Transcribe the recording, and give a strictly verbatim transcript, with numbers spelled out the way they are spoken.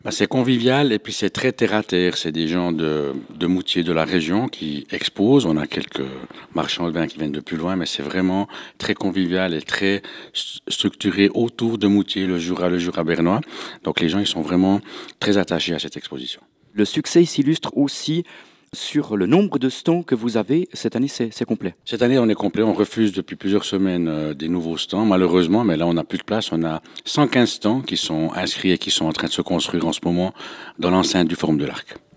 Bah, c'est convivial et puis c'est très terre à terre. C'est des gens de, de Moutier, de la région qui exposent. On a quelques marchands de vin qui viennent de plus loin, mais c'est vraiment très convivial et très st- structuré autour de Moutier, le Jura, le Jura bernois. Donc les gens, ils sont vraiment très attachés à cette exposition. Le succès s'illustre aussi sur le nombre de stands que vous avez. Cette année, c'est c'est complet. Cette année, on est complet. On refuse depuis plusieurs semaines euh, des nouveaux stands, malheureusement, mais là, on n'a plus de place. On a cent quinze stands qui sont inscrits et qui sont en train de se construire en ce moment dans l'enceinte du Forum de l'Arc.